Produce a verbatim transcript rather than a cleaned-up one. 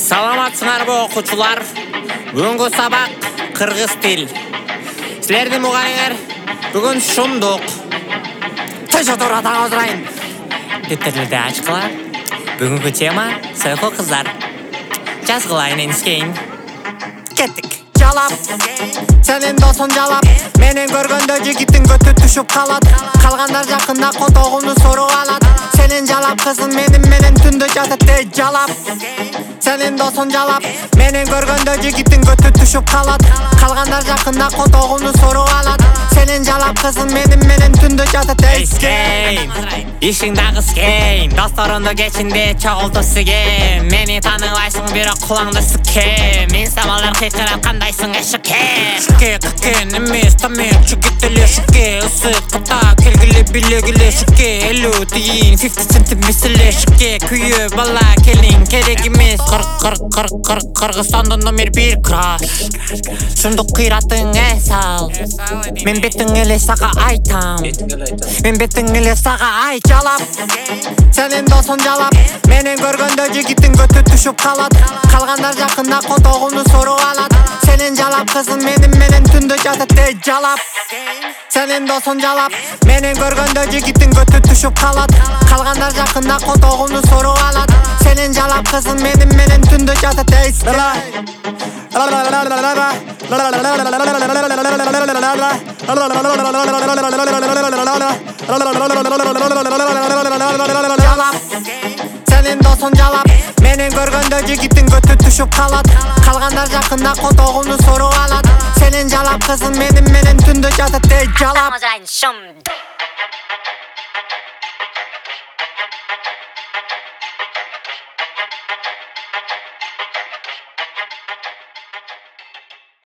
Саламатсыңарбы окуучулар? Бүгүнкү сабак кыргыз тил. Силердин мугалимдер бүгүн шундук. Тежотора таң Детерлерди ачкыла. Бүгүнкү тема сойко кыздар. Жазгылайын энискейин. Кеттик. Жалап, сенин досуң жалап, менен көргөндө жигиттин көтү түшүп калат. Калгандар жакында котогуну соруп алат. Сенин жалап кызың менин менен түндө жатат дей жалап. Сенин досуң жалап, менен көргөндө жигиттин көтү түшүп калат. Калгандар жакында котогуну соруп алат. Сенин жалап кызың менин менен түндө жатат дей скейм. Ишиң дагы скейм. Досторуңду кечинде чогултуп сигем. Мени тааныбайсың бирок кулаңды сикем. Мен самалар кыйкырат кандайсың эшикке. Шуке кыкен эмес тамек чүгүт эле шуке. Ысык кыта келгиле билегиле шуке. Элүү тиын фифти центим миселе шуке. Күйөө бала келиң керек эмес. Кырк кырк кырк кырк Кыргызстандын номер бир краш. Шундук кыйратың эс ал. Мен бетиң эле сага айтам. Мен бетиң эле сага айт жалап. Сенин досуң жалап, менен көргөндө жигиттин көтү түшүп калат. Калгандар жакында котогуну соруп алат. Сенин жалап кызың менин менен түндө жатат дей жалап. Сенин досуң жалап, менен көргөндө жигиттин көтү түшүп калат. Калгандар жакында котогуну соруп алат. Сенин жалап кызың менин менен түндө жатат дей жалап. Сенин досуң жалап, менен көргөндө жигиттин көтү түшүп калат. Калгандар жакында котогуну соруп алат. Сенин жалап кызың менин менен түндө жатат дей жалап.